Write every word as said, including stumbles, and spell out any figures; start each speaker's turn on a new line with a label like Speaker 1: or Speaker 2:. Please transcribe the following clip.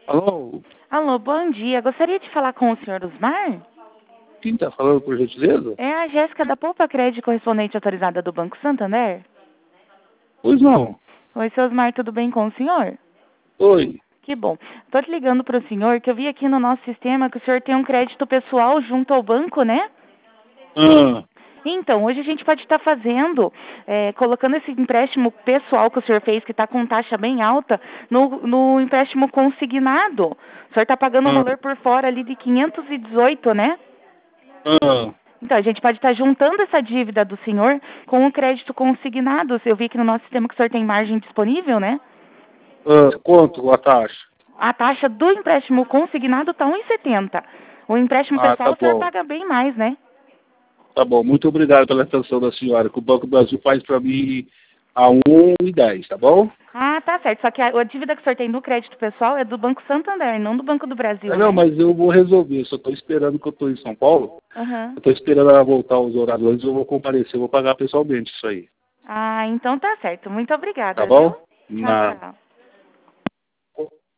Speaker 1: Alô?
Speaker 2: Alô, bom dia. Gostaria de falar com o senhor Osmar?
Speaker 1: Quem está falando, por gentileza?
Speaker 2: É a Jéssica da Poupa Crédito, correspondente autorizada do Banco Santander.
Speaker 1: Pois não.
Speaker 2: Oi, seu Osmar, tudo bem com o senhor?
Speaker 1: Oi.
Speaker 2: Que bom. Estou te ligando para o senhor, que eu vi aqui no nosso sistema que o senhor tem um crédito pessoal junto ao banco, né?
Speaker 1: Ah,
Speaker 2: Então, hoje a gente pode estar fazendo, é, colocando esse empréstimo pessoal que o senhor fez, que está com taxa bem alta, no, no empréstimo consignado. O senhor está pagando um
Speaker 1: ah,
Speaker 2: valor por fora ali de quinhentos e dezoito, né?
Speaker 1: ah,
Speaker 2: Então, a gente pode estar juntando essa dívida do senhor com o crédito consignado. Eu vi aqui no nosso sistema que o senhor tem margem disponível, né?
Speaker 1: ah. Quanto a taxa?
Speaker 2: A taxa do empréstimo consignado está um vírgula setenta. O empréstimo
Speaker 1: Ah, tá
Speaker 2: pessoal o senhor
Speaker 1: bom.
Speaker 2: paga bem mais, né?
Speaker 1: Tá bom. Muito obrigado pela atenção da senhora, que o Banco do Brasil faz para mim a um e dez, tá bom?
Speaker 2: Ah, tá certo. Só que a, a dívida que o senhor tem no crédito pessoal é do Banco Santander, não do Banco do
Speaker 1: Ah,
Speaker 2: Brasil,
Speaker 1: não,
Speaker 2: né?
Speaker 1: mas eu vou resolver. Só estou esperando que eu estou em São Paulo.
Speaker 2: Aham.
Speaker 1: Eu estou esperando ela voltar aos horários antes, eu vou comparecer, eu vou pagar pessoalmente isso aí.
Speaker 2: Ah, então tá certo. Muito
Speaker 1: Tá
Speaker 2: obrigada, viu?
Speaker 1: bom?
Speaker 2: Tchau,
Speaker 1: Na,
Speaker 2: tchau.